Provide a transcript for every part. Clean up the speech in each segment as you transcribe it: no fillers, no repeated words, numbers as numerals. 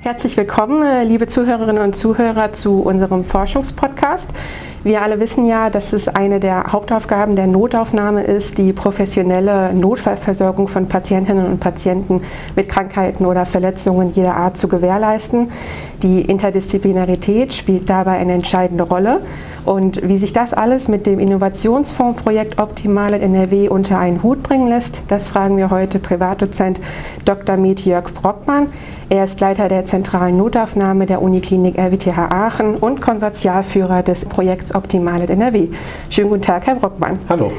Herzlich willkommen, liebe Zuhörerinnen und Zuhörer, zu unserem Forschungspodcast. Wir alle wissen ja, dass es eine der Hauptaufgaben der Notaufnahme ist, die professionelle Notfallversorgung von Patientinnen und Patienten mit Krankheiten oder Verletzungen jeder Art zu gewährleisten. Die Interdisziplinarität spielt dabei eine entscheidende Rolle. Und wie sich das alles mit dem Innovationsfondsprojekt Optimal in NRW unter einen Hut bringen lässt, das fragen wir heute Privatdozent Dr. Med Jörg Brockmann. Er ist Leiter der zentralen Notaufnahme der Uniklinik RWTH Aachen und Konsortialführer des Projekts Optimal in NRW. Schönen guten Tag, Herr Brockmann. Hallo.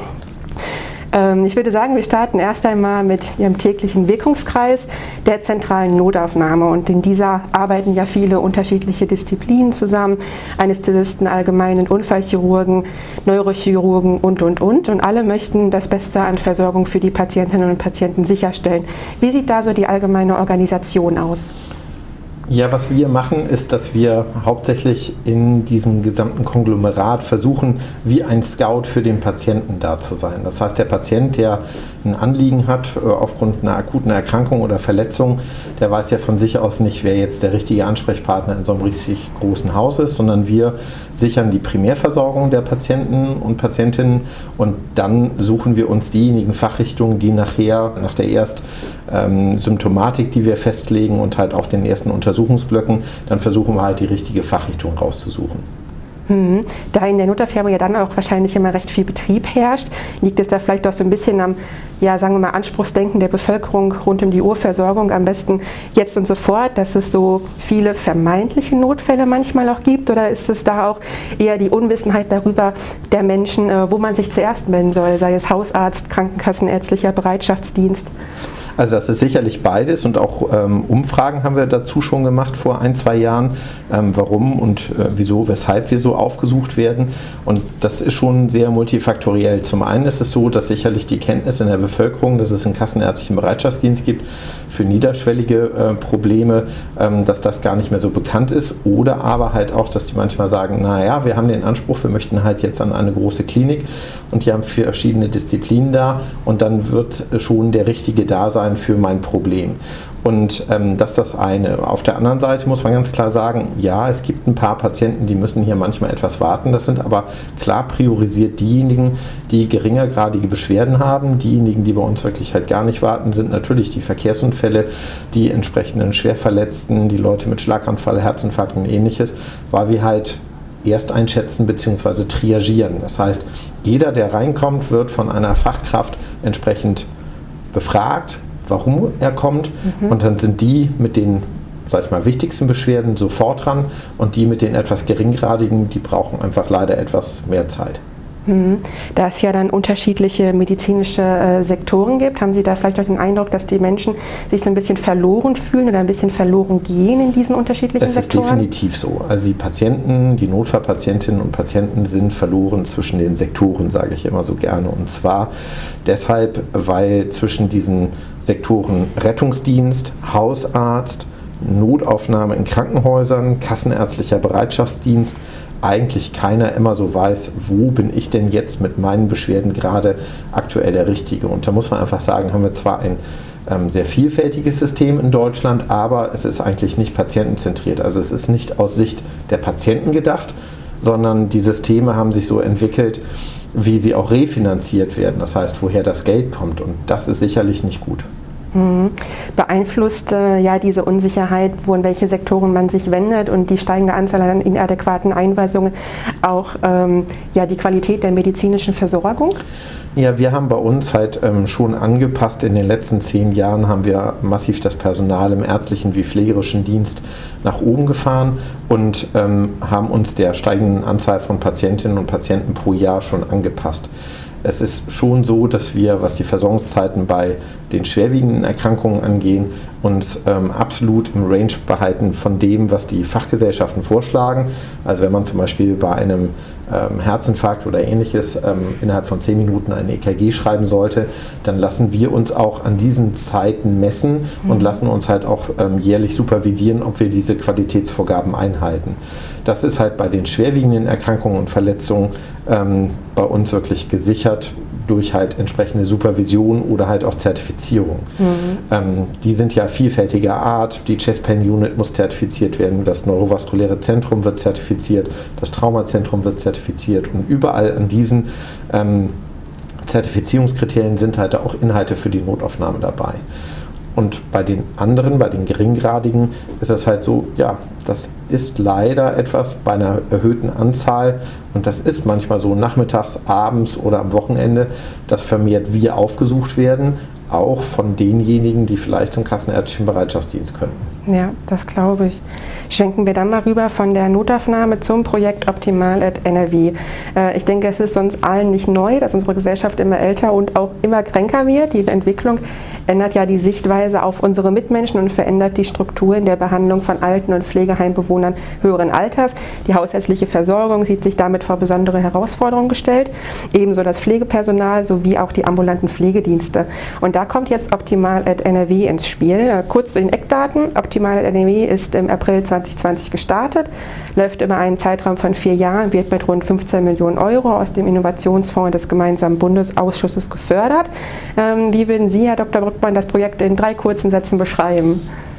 Ich würde sagen, wir starten erst einmal mit Ihrem täglichen Wirkungskreis der zentralen Notaufnahme. Und in dieser arbeiten ja viele unterschiedliche Disziplinen zusammen. Anästhesisten, allgemeinen Unfallchirurgen, Neurochirurgen und. Und alle möchten das Beste an Versorgung für die Patientinnen und Patienten sicherstellen. Wie sieht da so die allgemeine Organisation aus? Ja, was wir machen, ist, dass wir hauptsächlich in diesem gesamten Konglomerat versuchen, wie ein Scout für den Patienten da zu sein. Das heißt, der Patient, der ein Anliegen hat aufgrund einer akuten Erkrankung oder Verletzung, der weiß ja von sich aus nicht, wer jetzt der richtige Ansprechpartner in so einem richtig großen Haus ist, sondern wir sichern die Primärversorgung der Patienten und Patientinnen und dann suchen wir uns diejenigen Fachrichtungen, die nachher, nach der Symptomatik, die wir festlegen und halt auch den ersten Untersuchungsblöcken, dann versuchen wir halt die richtige Fachrichtung rauszusuchen. Da in der Notaufnahme ja dann auch wahrscheinlich immer recht viel Betrieb herrscht, liegt es da vielleicht auch so ein bisschen am, ja, sagen wir mal, Anspruchsdenken der Bevölkerung rund um die Uhrversorgung, am besten jetzt und sofort, dass es so viele vermeintliche Notfälle manchmal auch gibt, oder ist es da auch eher die Unwissenheit darüber der Menschen, wo man sich zuerst melden soll, sei es Hausarzt, Krankenkassen, ärztlicher Bereitschaftsdienst? Also das ist sicherlich beides und auch Umfragen haben wir dazu schon gemacht vor 1-2 Jahren, warum und wieso, weshalb wir so aufgesucht werden, und das ist schon sehr multifaktoriell. Zum einen ist es so, dass sicherlich die Kenntnis in der Bevölkerung, dass es einen kassenärztlichen Bereitschaftsdienst gibt für niederschwellige Probleme, dass das gar nicht mehr so bekannt ist, oder aber halt auch, dass die manchmal sagen, naja, wir haben den Anspruch, wir möchten halt jetzt an eine große Klinik und die haben verschiedene Disziplinen da und dann wird schon der Richtige da sein für mein Problem. Und das ist das eine. Auf der anderen Seite muss man ganz klar sagen, ja, es gibt ein paar Patienten, die müssen hier manchmal etwas warten. Das sind aber klar priorisiert diejenigen, die geringergradige Beschwerden haben. Diejenigen, die bei uns wirklich halt gar nicht warten, sind natürlich die Verkehrsunfälle, die entsprechenden Schwerverletzten, die Leute mit Schlaganfall, Herzinfarkt und ähnliches, weil wir halt erst einschätzen bzw. triagieren. Das heißt, jeder, der reinkommt, wird von einer Fachkraft entsprechend befragt, warum er kommt, und dann sind die mit den, sag ich mal, wichtigsten Beschwerden sofort dran und die mit den etwas geringgradigen, die brauchen einfach leider etwas mehr Zeit. Da es ja dann unterschiedliche medizinische Sektoren gibt, haben Sie da vielleicht auch den Eindruck, dass die Menschen sich so ein bisschen verloren fühlen oder ein bisschen verloren gehen in diesen unterschiedlichen Sektoren? Das ist definitiv so. Also die Patienten, die Notfallpatientinnen und Patienten sind verloren zwischen den Sektoren, sage ich immer so gerne. Und zwar deshalb, weil zwischen diesen Sektoren Rettungsdienst, Hausarzt, Notaufnahme in Krankenhäusern, kassenärztlicher Bereitschaftsdienst eigentlich keiner immer so weiß, wo bin ich denn jetzt mit meinen Beschwerden gerade aktuell der Richtige. Und da muss man einfach sagen, haben wir zwar ein sehr vielfältiges System in Deutschland, aber es ist eigentlich nicht patientenzentriert. Also es ist nicht aus Sicht der Patienten gedacht, sondern die Systeme haben sich so entwickelt, wie sie auch refinanziert werden. Das heißt, woher das Geld kommt. Und das ist sicherlich nicht gut. Beeinflusst ja diese Unsicherheit, wo in welche Sektoren man sich wendet, und die steigende Anzahl an inadäquaten Einweisungen auch ja, die Qualität der medizinischen Versorgung? Ja, wir haben bei uns halt schon angepasst. In den letzten 10 Jahren haben wir massiv das Personal im ärztlichen wie pflegerischen Dienst nach oben gefahren und haben uns der steigenden Anzahl von Patientinnen und Patienten pro Jahr schon angepasst. Es ist schon so, dass wir, was die Versorgungszeiten bei den schwerwiegenden Erkrankungen angehen, uns absolut im Range behalten von dem, was die Fachgesellschaften vorschlagen. Also wenn man zum Beispiel bei einem Herzinfarkt oder ähnliches innerhalb von 10 Minuten ein EKG schreiben sollte, dann lassen wir uns auch an diesen Zeiten messen und lassen uns halt auch jährlich supervidieren, ob wir diese Qualitätsvorgaben einhalten. Das ist halt bei den schwerwiegenden Erkrankungen und Verletzungen bei uns wirklich gesichert, durch halt entsprechende Supervision oder halt auch Zertifizierung. Die sind ja vielfältiger Art. Die Chest Pain Unit muss zertifiziert werden, das neurovaskuläre Zentrum wird zertifiziert, das Traumazentrum wird zertifiziert und überall an diesen Zertifizierungskriterien sind halt auch Inhalte für die Notaufnahme dabei. Und bei den anderen, bei den geringgradigen, ist es halt so, ja, das ist leider etwas bei einer erhöhten Anzahl und das ist manchmal so nachmittags, abends oder am Wochenende, dass vermehrt wir aufgesucht werden, auch von denjenigen, die vielleicht zum kassenärztlichen Bereitschaftsdienst könnten. Ja, das glaube ich. Schwenken wir dann mal rüber von der Notaufnahme zum Projekt Optimal@NRW. Ich denke, es ist uns allen nicht neu, dass unsere Gesellschaft immer älter und auch immer kränker wird. Die Entwicklung ändert ja die Sichtweise auf unsere Mitmenschen und verändert die Struktur in der Behandlung von Alten- und Pflegeheimbewohnern höheren Alters. Die hausärztliche Versorgung sieht sich damit vor besondere Herausforderungen gestellt, ebenso das Pflegepersonal sowie auch die ambulanten Pflegedienste. Und da kommt jetzt Optimal@NRW ins Spiel. Kurz zu den Eckdaten. Optimal@NRW ist im April 2020 gestartet, läuft über einen Zeitraum von 4 Jahren, wird mit rund 15 Millionen Euro aus dem Innovationsfonds des gemeinsamen Bundesausschusses gefördert. Wie würden Sie, Herr Dr. Brückmann, das Projekt in 3 kurzen Sätzen beschreiben?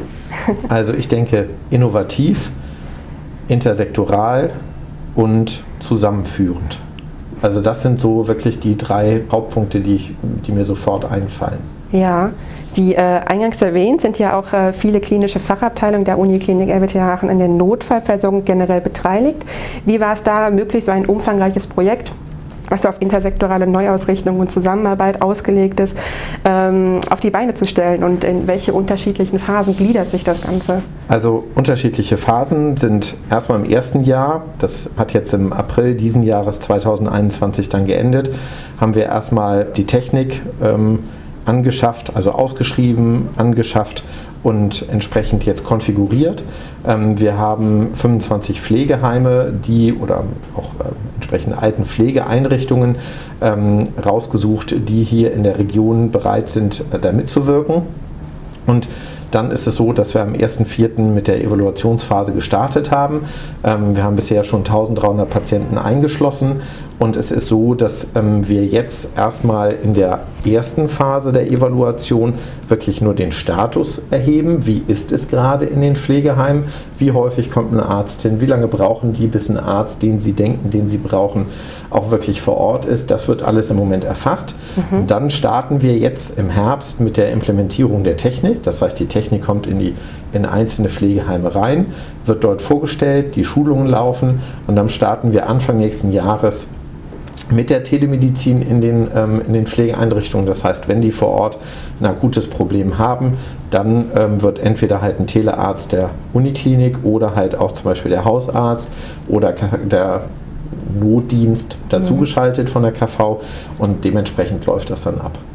Also ich denke, innovativ, intersektoral und zusammenführend. Also das sind so wirklich die 3 Hauptpunkte, die mir sofort einfallen. Ja, wie eingangs erwähnt, sind ja auch viele klinische Fachabteilungen der Uniklinik RWTH Aachen an der Notfallversorgung generell beteiligt. Wie war es da möglich, so ein umfangreiches Projekt, was auf intersektorale Neuausrichtung und Zusammenarbeit ausgelegt ist, auf die Beine zu stellen und in welche unterschiedlichen Phasen gliedert sich das Ganze? Also unterschiedliche Phasen sind erstmal im ersten Jahr, das hat jetzt im April diesen Jahres 2021 dann geendet, haben wir erstmal die Technik angeschafft, also ausgeschrieben, angeschafft und entsprechend jetzt konfiguriert. Wir haben 25 Pflegeheime, oder auch entsprechend alten Pflegeeinrichtungen rausgesucht, die hier in der Region bereit sind, da mitzuwirken. Und dann ist es so, dass wir am 1.4. mit der Evaluationsphase gestartet haben. Wir haben bisher schon 1300 Patienten eingeschlossen und es ist so, dass wir jetzt erstmal in der ersten Phase der Evaluation wirklich nur den Status erheben. Wie ist es gerade in den Pflegeheimen? Wie häufig kommt ein Arzt hin? Wie lange brauchen die, bis ein Arzt, den sie denken, den sie brauchen, auch wirklich vor Ort ist? Das wird alles im Moment erfasst. Und dann starten wir jetzt im Herbst mit der Implementierung der Technik. Das heißt, die Technik kommt in einzelne Pflegeheime rein, wird dort vorgestellt, die Schulungen laufen und dann starten wir Anfang nächsten Jahres mit der Telemedizin in den Pflegeeinrichtungen. Das heißt, wenn die vor Ort ein akutes Problem haben, dann wird entweder halt ein Telearzt der Uniklinik oder halt auch zum Beispiel der Hausarzt oder der Notdienst dazugeschaltet von der KV und dementsprechend läuft das dann ab.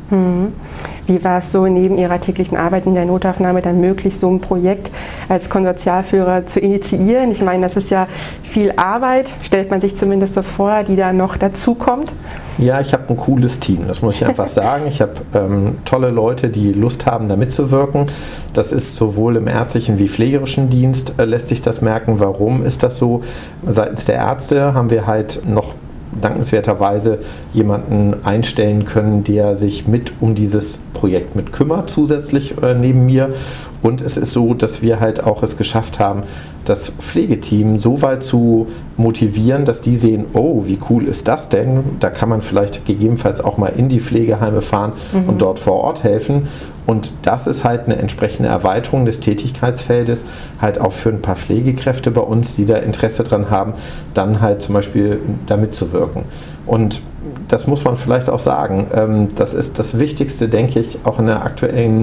Wie war es so neben Ihrer täglichen Arbeit in der Notaufnahme dann möglich, so ein Projekt als Konsortialführer zu initiieren? Ich meine, das ist ja viel Arbeit, stellt man sich zumindest so vor, die da noch dazukommt. Ja, ich habe ein cooles Team, das muss ich einfach sagen. Ich habe tolle Leute, die Lust haben, da mitzuwirken. Das ist sowohl im ärztlichen wie pflegerischen Dienst, lässt sich das merken. Warum ist das so? Seitens der Ärzte haben wir halt noch dankenswerterweise jemanden einstellen können, der sich mit um dieses Projekt mit kümmert, zusätzlich neben mir. Und es ist so, dass wir halt auch es geschafft haben, das Pflegeteam so weit zu motivieren, dass die sehen, oh, wie cool ist das denn? Da kann man vielleicht gegebenenfalls auch mal in die Pflegeheime fahren und dort vor Ort helfen. Und das ist halt eine entsprechende Erweiterung des Tätigkeitsfeldes, halt auch für ein paar Pflegekräfte bei uns, die da Interesse dran haben, dann halt zum Beispiel da mitzuwirken. Und das muss man vielleicht auch sagen, das ist das Wichtigste, denke ich, auch in der aktuellen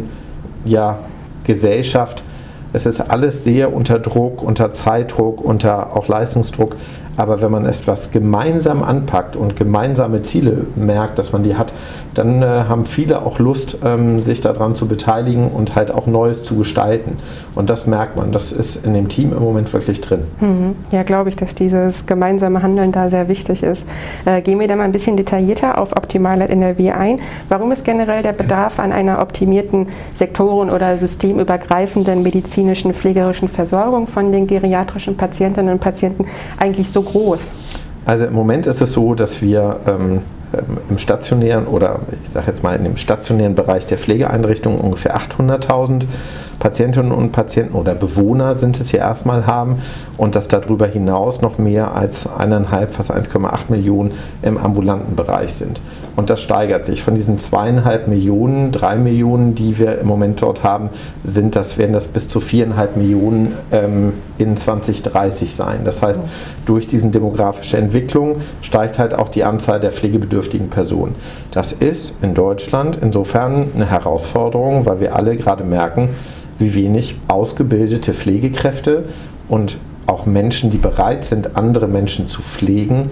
Gesellschaft. Es ist alles sehr unter Druck, unter Zeitdruck, unter auch Leistungsdruck. Aber wenn man etwas gemeinsam anpackt und gemeinsame Ziele merkt, dass man die hat, dann haben viele auch Lust, sich daran zu beteiligen und halt auch Neues zu gestalten. Und das merkt man, das ist in dem Team im Moment wirklich drin. Ja, glaube ich, dass dieses gemeinsame Handeln da sehr wichtig ist. Gehen wir da mal ein bisschen detaillierter auf Optimal@NRW ein. Warum ist generell der Bedarf an einer optimierten sektoren- oder systemübergreifenden medizinischen, pflegerischen Versorgung von den geriatrischen Patientinnen und Patienten eigentlich so groß? Also im Moment ist es so, dass wir im stationären oder ich sage jetzt mal in dem stationären Bereich der Pflegeeinrichtungen ungefähr 800.000 Patientinnen und Patienten oder Bewohner sind es ja erstmal haben und dass darüber hinaus noch mehr als 1,5, fast 1,8 Millionen im ambulanten Bereich sind. Und das steigert sich. Von diesen 2,5 Millionen, 3 Millionen, die wir im Moment dort haben, werden das bis zu 4,5 Millionen in 2030 sein. Das heißt, durch diese demografische Entwicklung steigt halt auch die Anzahl der pflegebedürftigen Personen. Das ist in Deutschland insofern eine Herausforderung, weil wir alle gerade merken, wie wenig ausgebildete Pflegekräfte und auch Menschen, die bereit sind, andere Menschen zu pflegen,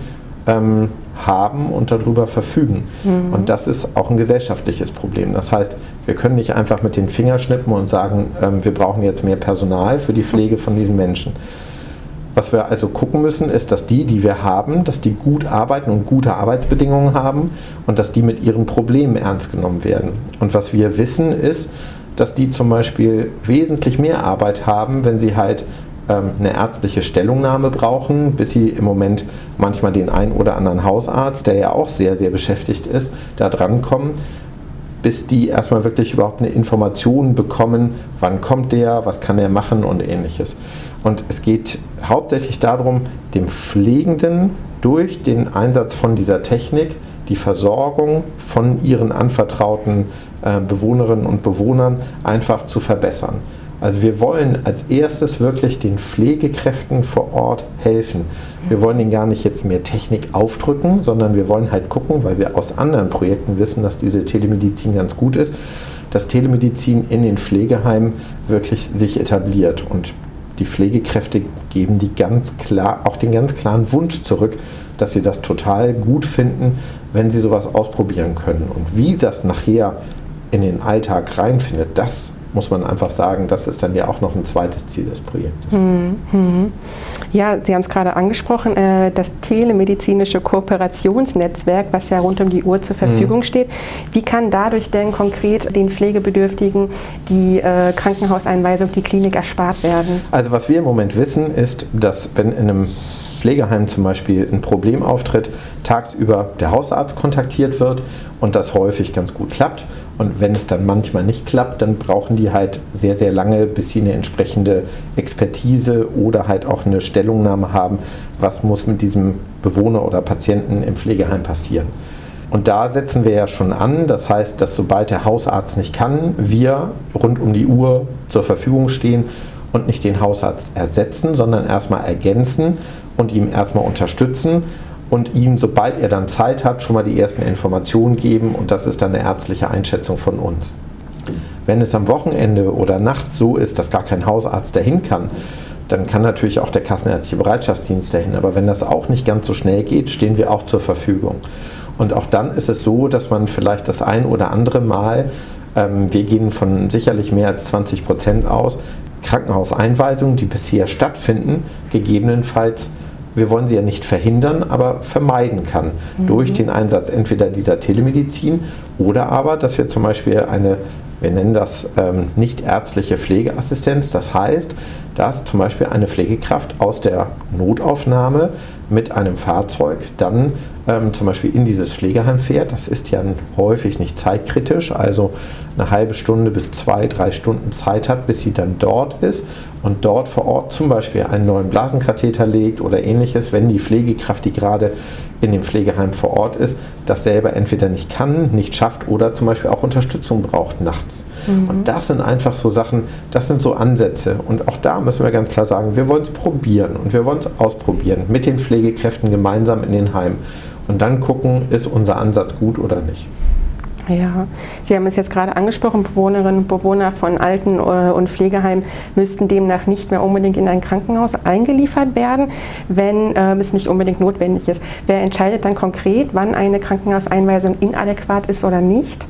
haben und darüber verfügen. Und das ist auch ein gesellschaftliches Problem. Das heißt, wir können nicht einfach mit den Fingern schnippen und sagen, wir brauchen jetzt mehr Personal für die Pflege von diesen Menschen. Was wir also gucken müssen, ist, dass die wir haben, dass die gut arbeiten und gute Arbeitsbedingungen haben und dass die mit ihren Problemen ernst genommen werden. Und was wir wissen ist, dass die zum Beispiel wesentlich mehr Arbeit haben, wenn sie halt eine ärztliche Stellungnahme brauchen, bis sie im Moment manchmal den einen oder anderen Hausarzt, der ja auch sehr, sehr beschäftigt ist, da drankommen, bis die erstmal wirklich überhaupt eine Information bekommen, wann kommt der, was kann er machen und ähnliches. Und es geht hauptsächlich darum, dem Pflegenden durch den Einsatz von dieser Technik die Versorgung von ihren anvertrauten Bewohnerinnen und Bewohnern einfach zu verbessern. Also wir wollen als erstes wirklich den Pflegekräften vor Ort helfen. Wir wollen ihnen gar nicht jetzt mehr Technik aufdrücken, sondern wir wollen halt gucken, weil wir aus anderen Projekten wissen, dass diese Telemedizin ganz gut ist, dass Telemedizin in den Pflegeheimen wirklich sich etabliert. Und die Pflegekräfte geben die ganz klar, auch den ganz klaren Wunsch zurück, dass sie das total gut finden, wenn sie sowas ausprobieren können. Und wie das nachher in den Alltag reinfindet, das muss man einfach sagen, das ist dann ja auch noch ein zweites Ziel des Projektes. Ja, Sie haben es gerade angesprochen, das telemedizinische Kooperationsnetzwerk, was ja rund um die Uhr zur Verfügung steht. Wie kann dadurch denn konkret den Pflegebedürftigen die Krankenhauseinweisung, die Klinik erspart werden? Also was wir im Moment wissen, ist, dass wenn in einem Pflegeheim zum Beispiel ein Problem auftritt, tagsüber der Hausarzt kontaktiert wird und das häufig ganz gut klappt. Und wenn es dann manchmal nicht klappt, dann brauchen die halt sehr, sehr lange, bis sie eine entsprechende Expertise oder halt auch eine Stellungnahme haben, was muss mit diesem Bewohner oder Patienten im Pflegeheim passieren. Und da setzen wir ja schon an, das heißt, dass sobald der Hausarzt nicht kann, wir rund um die Uhr zur Verfügung stehen und nicht den Hausarzt ersetzen, sondern erstmal ergänzen und ihm erstmal unterstützen und ihm, sobald er dann Zeit hat, schon mal die ersten Informationen geben und das ist dann eine ärztliche Einschätzung von uns. Wenn es am Wochenende oder nachts so ist, dass gar kein Hausarzt dahin kann, dann kann natürlich auch der kassenärztliche Bereitschaftsdienst dahin. Aber wenn das auch nicht ganz so schnell geht, stehen wir auch zur Verfügung. Und auch dann ist es so, dass man vielleicht das ein oder andere Mal, wir gehen von sicherlich mehr als 20% aus, Krankenhauseinweisungen, die bisher stattfinden, gegebenenfalls, wir wollen sie ja nicht verhindern, aber vermeiden kann. Durch den Einsatz entweder dieser Telemedizin oder aber, dass wir zum Beispiel wir nennen das nicht ärztliche Pflegeassistenz, das heißt, dass zum Beispiel eine Pflegekraft aus der Notaufnahme mit einem Fahrzeug dann zum Beispiel in dieses Pflegeheim fährt. Das ist ja häufig nicht zeitkritisch, also eine halbe Stunde bis 2-3 Stunden Zeit hat, bis sie dann dort ist und dort vor Ort zum Beispiel einen neuen Blasenkatheter legt oder ähnliches, wenn die Pflegekraft, die gerade in dem Pflegeheim vor Ort ist, das selber entweder nicht kann, nicht schafft oder zum Beispiel auch Unterstützung braucht nachts. Und das sind einfach so Sachen, das sind so Ansätze. Und auch da müssen wir ganz klar sagen, wir wollen es probieren und wir wollen es ausprobieren mit den Pflegekräften gemeinsam in den Heimen. Und dann gucken, ist unser Ansatz gut oder nicht. Ja, Sie haben es jetzt gerade angesprochen, Bewohnerinnen und Bewohner von Alten- und Pflegeheimen müssten demnach nicht mehr unbedingt in ein Krankenhaus eingeliefert werden, wenn es nicht unbedingt notwendig ist. Wer entscheidet dann konkret, wann eine Krankenhauseinweisung inadäquat ist oder nicht?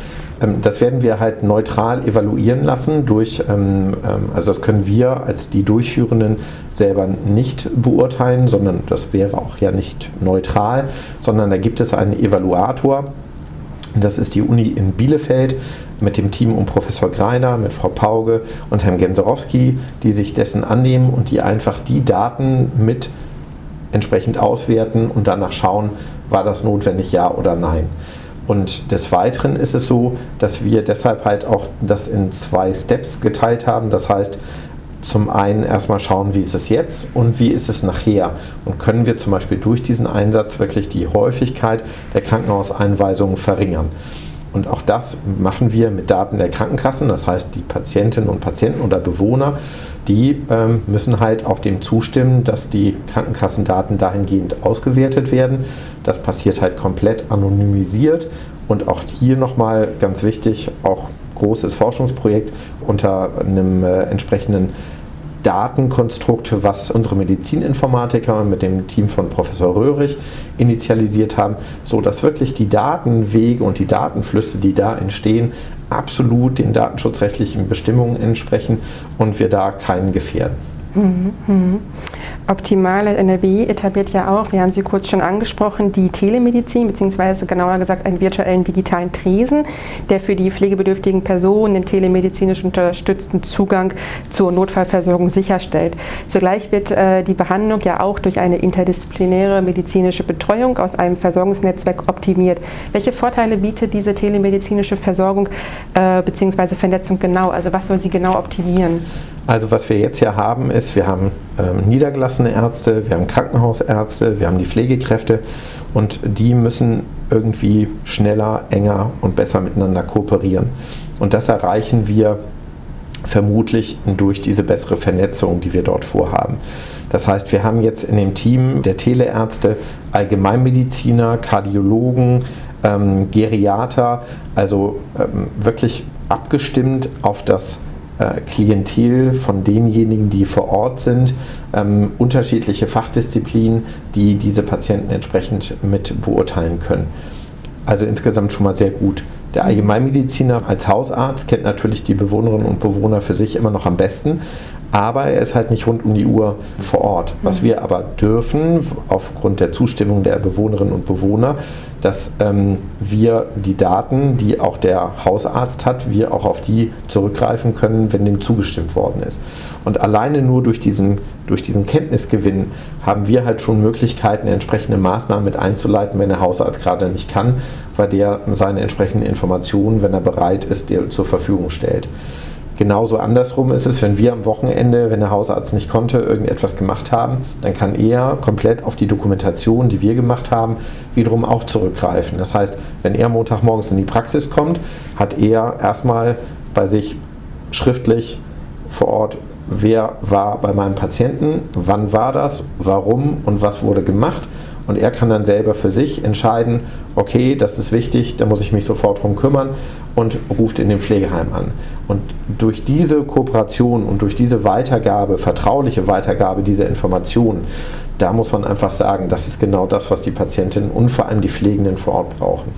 Das werden wir halt neutral evaluieren lassen also das können wir als die Durchführenden selber nicht beurteilen, sondern das wäre auch ja nicht neutral, sondern da gibt es einen Evaluator. Das ist die Uni in Bielefeld mit dem Team um Professor Greiner, mit Frau Pauge und Herrn Genserowski, die sich dessen annehmen und die einfach die Daten mit entsprechend auswerten und danach schauen, war das notwendig, ja oder nein. Und des Weiteren ist es so, dass wir deshalb halt auch das in 2 Steps geteilt haben. Das heißt, zum einen erstmal schauen, wie ist es jetzt und wie ist es nachher. Und können wir zum Beispiel durch diesen Einsatz wirklich die Häufigkeit der Krankenhauseinweisungen verringern. Und auch das machen wir mit Daten der Krankenkassen. Das heißt, die Patientinnen und Patienten oder Bewohner, die müssen halt auch dem zustimmen, dass die Krankenkassendaten dahingehend ausgewertet werden. Das passiert halt komplett anonymisiert. Und auch hier nochmal ganz wichtig, auch großes Forschungsprojekt unter einem entsprechenden Datenkonstrukt, was unsere Medizininformatiker mit dem Team von Professor Röhrig initialisiert haben, so dass wirklich die Datenwege und die Datenflüsse, die da entstehen, absolut den datenschutzrechtlichen Bestimmungen entsprechen und wir da keinen gefährden. Optimale NRW etabliert ja auch, wir haben sie kurz schon angesprochen, die Telemedizin, beziehungsweise genauer gesagt einen virtuellen digitalen Tresen, der für die pflegebedürftigen Personen den telemedizinisch unterstützten Zugang zur Notfallversorgung sicherstellt. Zugleich wird die Behandlung ja auch durch eine interdisziplinäre medizinische Betreuung aus einem Versorgungsnetzwerk optimiert. Welche Vorteile bietet diese telemedizinische Versorgung beziehungsweise Vernetzung genau? Also was soll sie genau optimieren? Also was wir jetzt hier haben, ist, wir haben niedergelassene Ärzte, wir haben Krankenhausärzte, wir haben die Pflegekräfte und die müssen irgendwie schneller, enger und besser miteinander kooperieren. Und das erreichen wir vermutlich durch diese bessere Vernetzung, die wir dort vorhaben. Das heißt, wir haben jetzt in dem Team der Teleärzte Allgemeinmediziner, Kardiologen, Geriater, also wirklich abgestimmt auf das Klientel von denjenigen, die vor Ort sind, unterschiedliche Fachdisziplinen, die diese Patienten entsprechend mit beurteilen können. Also insgesamt schon mal sehr gut. Der Allgemeinmediziner als Hausarzt kennt natürlich die Bewohnerinnen und Bewohner für sich immer noch am besten, aber er ist halt nicht rund um die Uhr vor Ort. Was wir aber dürfen, aufgrund der Zustimmung der Bewohnerinnen und Bewohner, dass wir die Daten, die auch der Hausarzt hat, wir auch auf die zurückgreifen können, wenn dem zugestimmt worden ist. Und alleine nur durch diesen Kenntnisgewinn haben wir halt schon Möglichkeiten, entsprechende Maßnahmen mit einzuleiten, wenn der Hausarzt gerade nicht kann, weil der seine entsprechenden Informationen, wenn er bereit ist, dir zur Verfügung stellt. Genauso andersrum ist es, wenn wir am Wochenende, wenn der Hausarzt nicht konnte, irgendetwas gemacht haben, dann kann er komplett auf die Dokumentation, die wir gemacht haben, wiederum auch zurückgreifen. Das heißt, wenn er Montagmorgens in die Praxis kommt, hat er erstmal bei sich schriftlich vor Ort, wer war bei meinem Patienten, wann war das, warum und was wurde gemacht. Und er kann dann selber für sich entscheiden, okay, das ist wichtig, da muss ich mich sofort drum kümmern und ruft in dem Pflegeheim an. Und durch diese Kooperation und durch diese Weitergabe, vertrauliche Weitergabe dieser Informationen, da muss man einfach sagen, das ist genau das, was die Patientinnen und vor allem die Pflegenden vor Ort brauchen.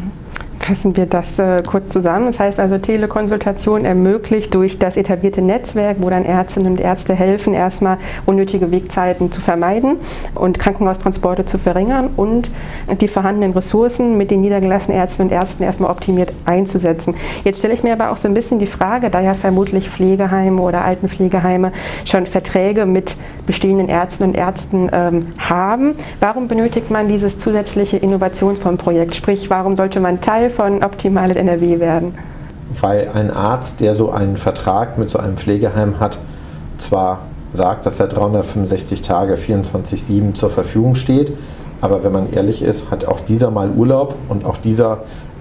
Fassen wir das kurz zusammen. Das heißt also, Telekonsultation ermöglicht durch das etablierte Netzwerk, wo dann Ärztinnen und Ärzte helfen, erstmal unnötige Wegzeiten zu vermeiden und Krankenhaustransporte zu verringern und die vorhandenen Ressourcen mit den niedergelassenen Ärztinnen und Ärzten erstmal optimiert einzusetzen. Jetzt stelle ich mir aber auch so ein bisschen die Frage, da ja vermutlich Pflegeheime oder Altenpflegeheime schon Verträge mit bestehenden Ärztinnen und Ärzten haben, warum benötigt man dieses zusätzliche Innovationsfondsprojekt? Sprich, warum sollte man Teil von Optimale NRW werden? Weil ein Arzt, der so einen Vertrag mit so einem Pflegeheim hat, zwar sagt, dass er 365 Tage 24/7 zur Verfügung steht, aber wenn man ehrlich ist, hat auch dieser mal Urlaub und auch dieser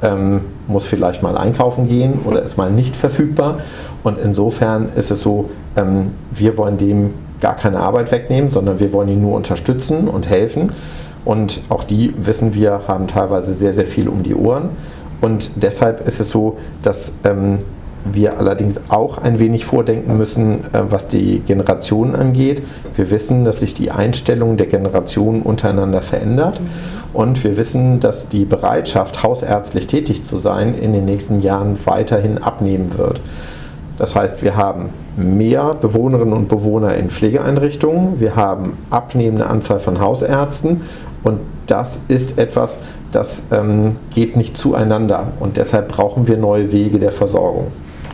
muss vielleicht mal einkaufen gehen oder ist mal nicht verfügbar. Und insofern ist es so, wir wollen dem gar keine Arbeit wegnehmen, sondern wir wollen ihn nur unterstützen und helfen. Und auch die, wissen wir, haben teilweise sehr, sehr viel um die Ohren. Und deshalb ist es so, dass wir allerdings auch ein wenig vordenken müssen, was die Generationen angeht. Wir wissen, dass sich die Einstellung der Generationen untereinander verändert. Und wir wissen, dass die Bereitschaft, hausärztlich tätig zu sein, in den nächsten Jahren weiterhin abnehmen wird. Das heißt, wir haben mehr Bewohnerinnen und Bewohner in Pflegeeinrichtungen, wir haben abnehmende Anzahl von Hausärzten und das ist etwas, das geht nicht zueinander und deshalb brauchen wir neue Wege der Versorgung.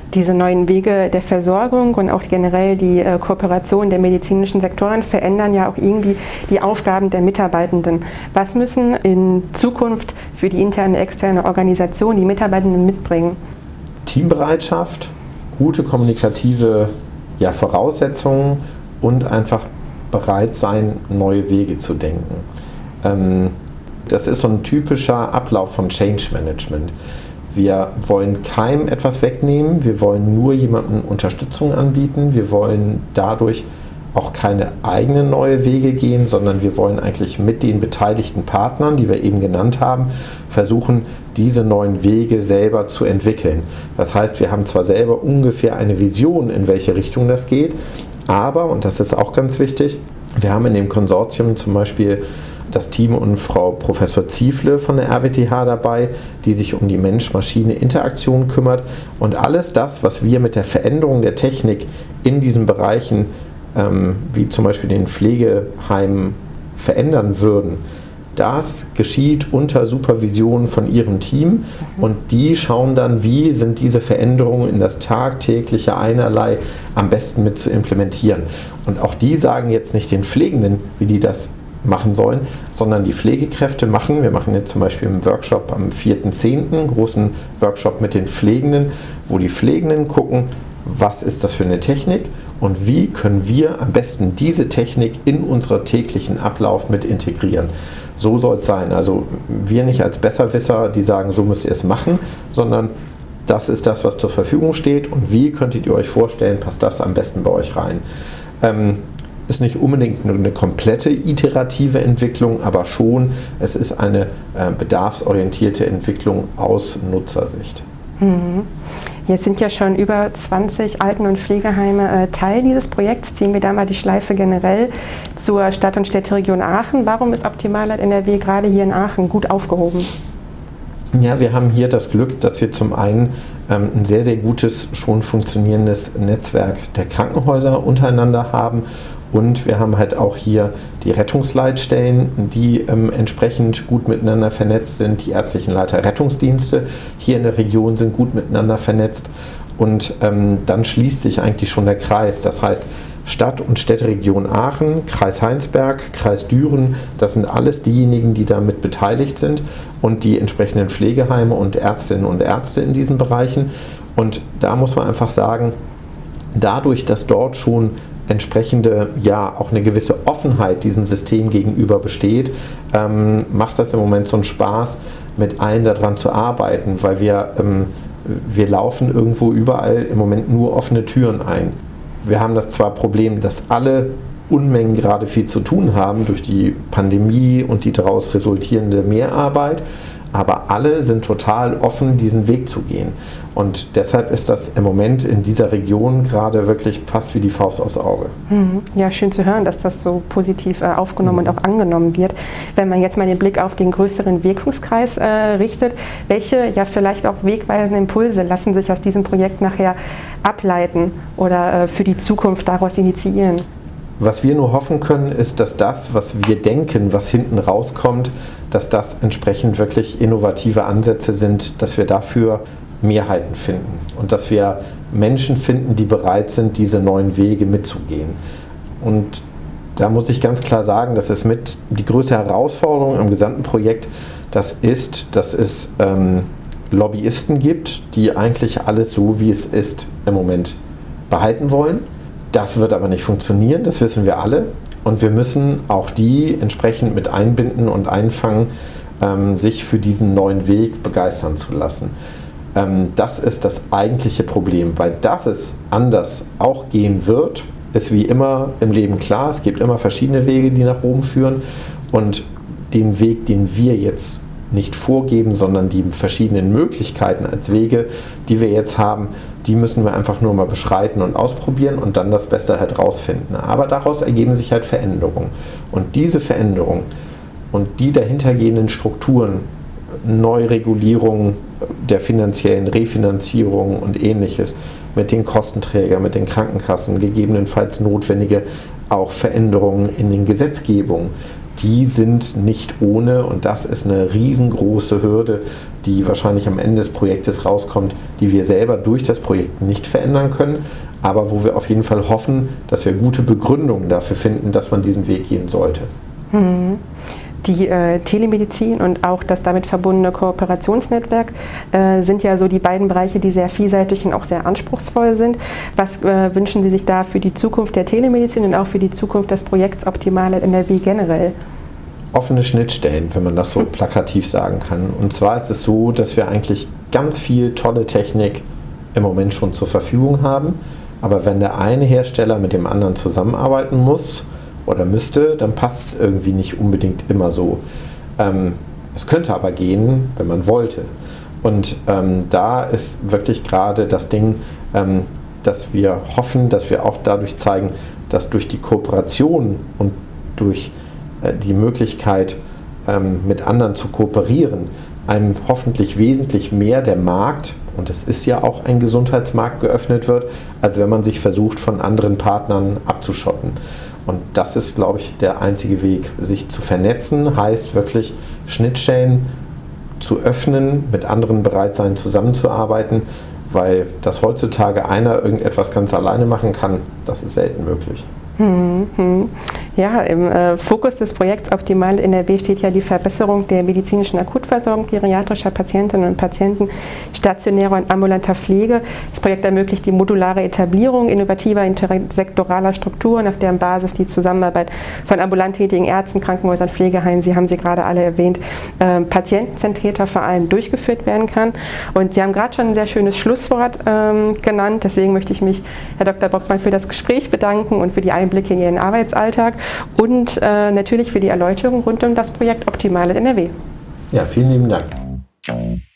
Diese neuen Wege der Versorgung und auch generell die Kooperation der medizinischen Sektoren verändern ja auch irgendwie die Aufgaben der Mitarbeitenden. Was müssen in Zukunft für die interne, externe Organisation die Mitarbeitenden mitbringen? Teambereitschaft, gute kommunikative Voraussetzungen und einfach bereit sein, neue Wege zu denken. Das ist so ein typischer Ablauf von Change Management. Wir wollen keinem etwas wegnehmen, wir wollen nur jemandem Unterstützung anbieten, wir wollen dadurch auch keine eigenen neue Wege gehen, sondern wir wollen eigentlich mit den beteiligten Partnern, die wir eben genannt haben, versuchen, diese neuen Wege selber zu entwickeln. Das heißt, wir haben zwar selber ungefähr eine Vision, in welche Richtung das geht, aber, und das ist auch ganz wichtig, wir haben in dem Konsortium zum Beispiel das Team und Frau Professor Ziefle von der RWTH dabei, die sich um die Mensch-Maschine-Interaktion kümmert. Und alles das, was wir mit der Veränderung der Technik in diesen Bereichen, wie zum Beispiel den Pflegeheimen, verändern würden, das geschieht unter Supervision von ihrem Team und die schauen dann, wie sind diese Veränderungen in das tagtägliche Einerlei am besten mit zu implementieren. Und auch die sagen jetzt nicht den Pflegenden, wie die das machen sollen, sondern die Pflegekräfte machen. Wir machen jetzt zum Beispiel einen Workshop am 4.10., einen großen Workshop mit den Pflegenden, wo die Pflegenden gucken, was ist das für eine Technik und wie können wir am besten diese Technik in unseren täglichen Ablauf mit integrieren. So soll es sein. Also wir nicht als Besserwisser, die sagen, so müsst ihr es machen, sondern das ist das, was zur Verfügung steht und wie könntet ihr euch vorstellen, passt das am besten bei euch rein. Ist nicht unbedingt eine komplette iterative Entwicklung, aber schon, es ist eine bedarfsorientierte Entwicklung aus Nutzersicht. Jetzt sind ja schon über 20 Alten- und Pflegeheime Teil dieses Projekts. Ziehen wir da mal die Schleife generell zur Stadt- und Städteregion Aachen. Warum ist Optimalheit NRW gerade hier in Aachen gut aufgehoben? Ja, wir haben hier das Glück, dass wir zum einen ein sehr, sehr gutes, schon funktionierendes Netzwerk der Krankenhäuser untereinander haben. Und wir haben halt auch hier die Rettungsleitstellen, die entsprechend gut miteinander vernetzt sind. Die ärztlichen Leiterrettungsdienste hier in der Region sind gut miteinander vernetzt. Und dann schließt sich eigentlich schon der Kreis. Das heißt, Stadt- und Städteregion Aachen, Kreis Heinsberg, Kreis Düren, das sind alles diejenigen, die damit beteiligt sind und die entsprechenden Pflegeheime und Ärztinnen und Ärzte in diesen Bereichen. Und da muss man einfach sagen, dadurch, dass dort schon entsprechende, auch eine gewisse Offenheit diesem System gegenüber besteht, macht das im Moment so einen Spaß, mit allen daran zu arbeiten, weil wir laufen irgendwo überall im Moment nur offene Türen ein. Wir haben das zwar Problem, dass alle Unmengen gerade viel zu tun haben durch die Pandemie und die daraus resultierende Mehrarbeit, aber alle sind total offen, diesen Weg zu gehen. Und deshalb ist das im Moment in dieser Region gerade wirklich fast wie die Faust aufs Auge. Ja, schön zu hören, dass das so positiv aufgenommen und auch angenommen wird. Wenn man jetzt mal den Blick auf den größeren Wirkungskreis richtet, welche vielleicht auch wegweisenden Impulse lassen sich aus diesem Projekt nachher ableiten oder für die Zukunft daraus initiieren? Was wir nur hoffen können, ist, dass das, was wir denken, was hinten rauskommt, dass das entsprechend wirklich innovative Ansätze sind, dass wir dafür Mehrheiten finden und dass wir Menschen finden, die bereit sind, diese neuen Wege mitzugehen. Und da muss ich ganz klar sagen, das ist mit die größte Herausforderung am gesamten Projekt, dass es Lobbyisten gibt, die eigentlich alles so, wie es ist, im Moment behalten wollen. Das wird aber nicht funktionieren, das wissen wir alle. Und wir müssen auch die entsprechend mit einbinden und einfangen, sich für diesen neuen Weg begeistern zu lassen. Das ist das eigentliche Problem, weil dass es anders auch gehen wird, ist wie immer im Leben klar. Es gibt immer verschiedene Wege, die nach Rom führen. Und den Weg, den wir jetzt nicht vorgeben, sondern die verschiedenen Möglichkeiten als Wege, die wir jetzt haben, die müssen wir einfach nur mal beschreiten und ausprobieren und dann das Beste halt rausfinden. Aber daraus ergeben sich halt Veränderungen. Und diese Veränderungen und die dahintergehenden Strukturen, Neuregulierung der finanziellen Refinanzierung und Ähnliches mit den Kostenträgern, mit den Krankenkassen, gegebenenfalls notwendige auch Veränderungen in den Gesetzgebungen, die sind nicht ohne, und das ist eine riesengroße Hürde, die wahrscheinlich am Ende des Projektes rauskommt, die wir selber durch das Projekt nicht verändern können, aber wo wir auf jeden Fall hoffen, dass wir gute Begründungen dafür finden, dass man diesen Weg gehen sollte. Die Telemedizin und auch das damit verbundene Kooperationsnetzwerk sind ja so die beiden Bereiche, die sehr vielseitig und auch sehr anspruchsvoll sind. Was wünschen Sie sich da für die Zukunft der Telemedizin und auch für die Zukunft des Projekts Optimale NRW generell? Offene Schnittstellen, wenn man das so plakativ sagen kann. Und zwar ist es so, dass wir eigentlich ganz viel tolle Technik im Moment schon zur Verfügung haben, aber wenn der eine Hersteller mit dem anderen zusammenarbeiten muss oder müsste, dann passt es irgendwie nicht unbedingt immer so. Es könnte aber gehen, wenn man wollte. Und da ist wirklich gerade das Ding, dass wir hoffen, dass wir auch dadurch zeigen, dass durch die Kooperation und durch die Möglichkeit, mit anderen zu kooperieren, einem hoffentlich wesentlich mehr der Markt, und es ist ja auch ein Gesundheitsmarkt, geöffnet wird, als wenn man sich versucht, von anderen Partnern abzuschotten. Und das ist, glaube ich, der einzige Weg, sich zu vernetzen, heißt wirklich Schnittstellen zu öffnen, mit anderen bereit sein, zusammenzuarbeiten, weil das heutzutage einer irgendetwas ganz alleine machen kann, das ist selten möglich. Ja, im Fokus des Projekts Optimale NRW steht ja die Verbesserung der medizinischen Akutversorgung geriatrischer Patientinnen und Patienten, stationärer und ambulanter Pflege. Das Projekt ermöglicht die modulare Etablierung innovativer intersektoraler Strukturen, auf deren Basis die Zusammenarbeit von ambulant tätigen Ärzten, Krankenhäusern, Pflegeheimen, Sie haben sie gerade alle erwähnt, patientenzentrierter vor allem durchgeführt werden kann. Und Sie haben gerade schon ein sehr schönes Schlusswort genannt, deswegen möchte ich mich, Herr Dr. Brockmann, für das Gespräch bedanken und für die Einblicke in Ihren Arbeitsalltag und natürlich für die Erläuterung rund um das Projekt Optimale NRW. Ja, vielen lieben Dank.